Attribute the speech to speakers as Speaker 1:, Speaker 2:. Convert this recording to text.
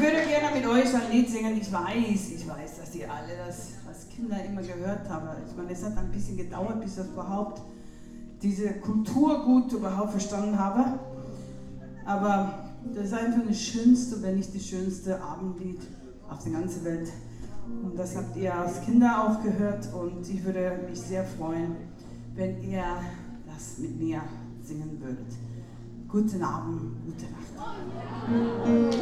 Speaker 1: würde gerne mit euch ein Lied singen. Ich weiß, dass ihr alle das als Kinder immer gehört habt. Ich meine, es hat ein bisschen gedauert, bis ich überhaupt diese Kulturgut überhaupt verstanden habe. Aber das ist einfach das schönste, wenn nicht das schönste Abendlied auf der ganzen Welt. Und das habt ihr als Kinder auch gehört und ich würde mich sehr freuen, wenn ihr das mit mir singen würdet. Guten Abend, gute Nacht.